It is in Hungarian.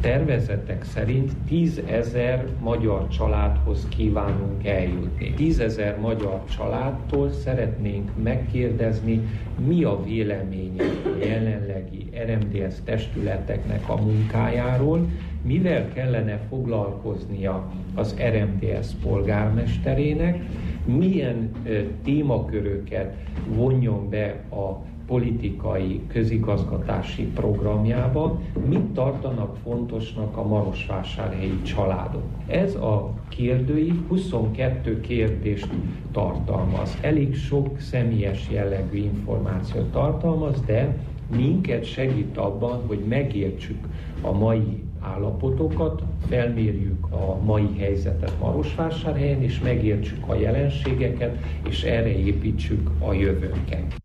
tervezetek szerint 10 000 magyar családhoz kívánunk eljutni. 10 000 magyar családtól szeretnénk megkérdezni, mi a véleménye a jelenlegi RMDSZ testületeknek a munkájáról, mivel kellene foglalkoznia az RMDSZ polgármesterének, milyen témaköröket vonjon be a politikai közigazgatási programjába, mit tartanak fontosnak a marosvásárhelyi családok. Ez a kérdőív 22 kérdést tartalmaz. Elég sok személyes jellegű információt tartalmaz, de minket segít abban, hogy megértsük a mai állapotokat, felmérjük a mai helyzetet Marosvásárhelyen, és megértsük a jelenségeket, és erre építsük a jövőnket.